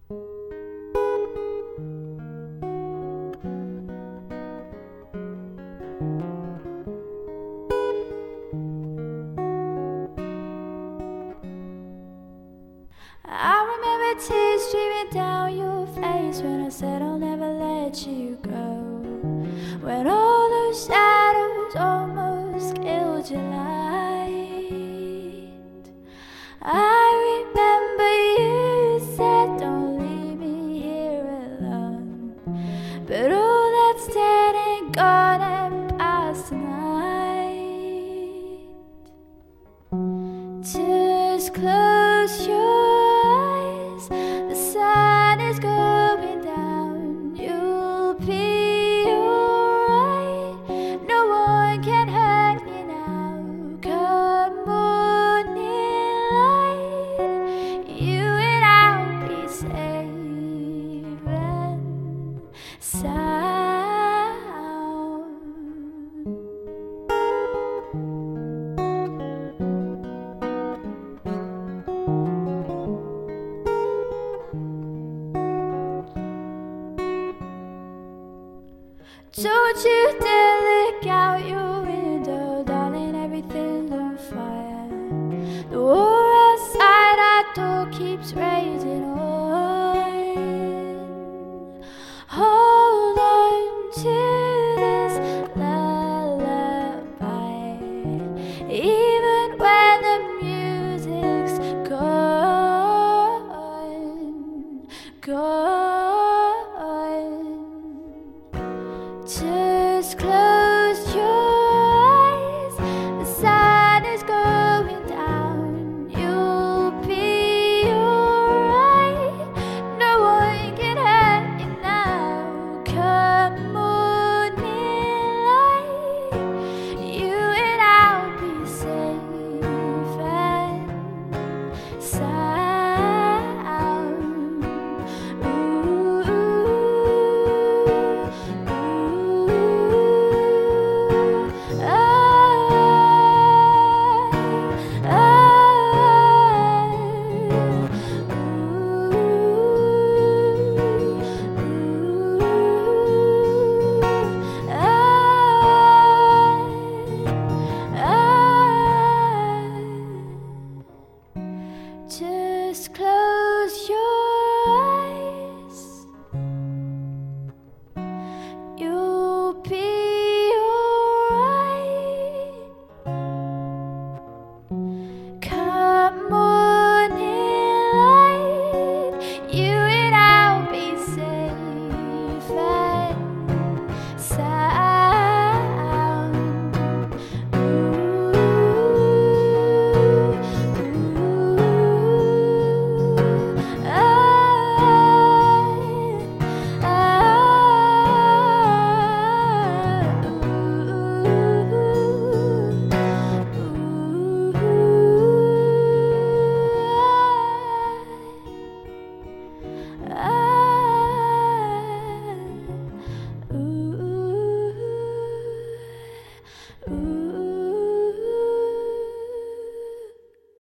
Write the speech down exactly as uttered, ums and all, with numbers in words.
I remember tears streaming down your face when I said I'll never let you go. When all those shadows almost killed your light, I remember you said don't leave me here alone. But all that's dead and gone and past tonight. Just close your eyes, the sun is going down. You'll be alright, no one can hurt you now. Come morning light, you and I'll be safe and sound. Don't you dare look out your window, darling, everything's on fire. The war outside our door keeps raging on. Hold on to this lullaby, even when the music's gone, gone. Just close your eyes, the sun is going down. You'll be alright, no one can hurt you now. Come morning light, you and I'll be safe and sound. Ooh, just close your eyes, you'll be alright. Come morning light, you and I'll be safe and sound. Ooh, ooh, I, I, ooh, ooh, I, I